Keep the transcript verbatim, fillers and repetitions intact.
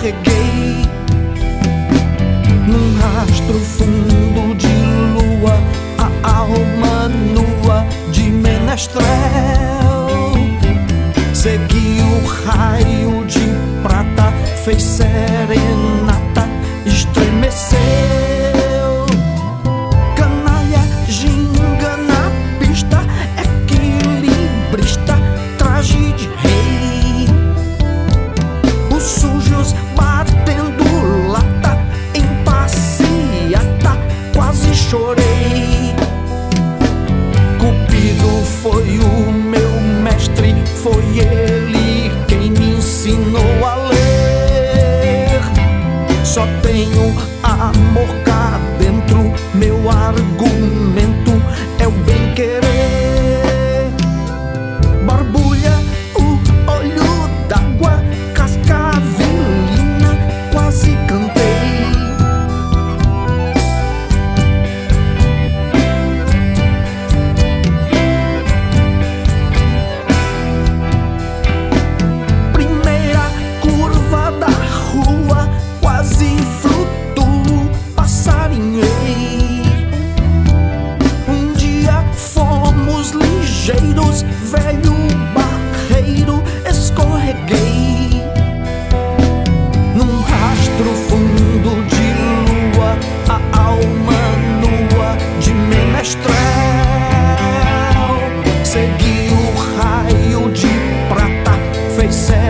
escorreguei num rastro fundo de lua, a alma nua de menestrel. Segui o raio de prata, fez serenata, estremeceu. Canalha, ginga na pista, equilibrista, traje de rei. Os sujos batendo lata, em passeata, quase chorei. Cupido foi o meu mestre, foi ele quem me ensinou a ler. Só tenho amor cá dentro, meu argumento é o bem querer. Barbulha o olho d'água, cascavelina, quase cantei. Primeira curva da rua, quase flutuo, passarinhei. Um dia fomos ligeiros, velho barreiro, escorreguei num rastro fundo de lua, a alma nua de menestrel. Segui o raio de prata, fez